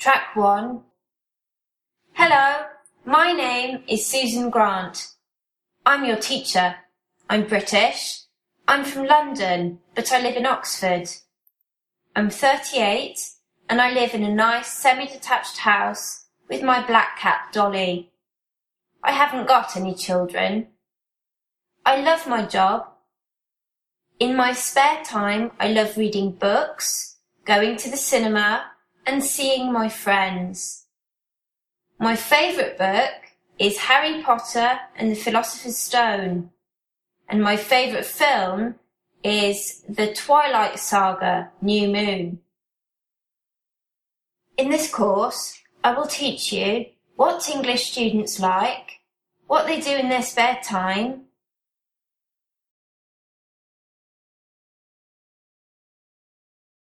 Track 1. Hello, my name is Susan Grant. I'm your teacher. I'm British. I'm from London, but I live in Oxford. I'm 38 and I live in a nice semi-detached house with my black cat Dolly. I haven't got any children. I love my job. In my spare time, I love reading books, going to the cinema, and seeing my friends. My favourite book is Harry Potter and the Philosopher's Stone, and my favourite film is The Twilight Saga: New Moon. In this course, I will teach you what English students like, what they do in their spare time,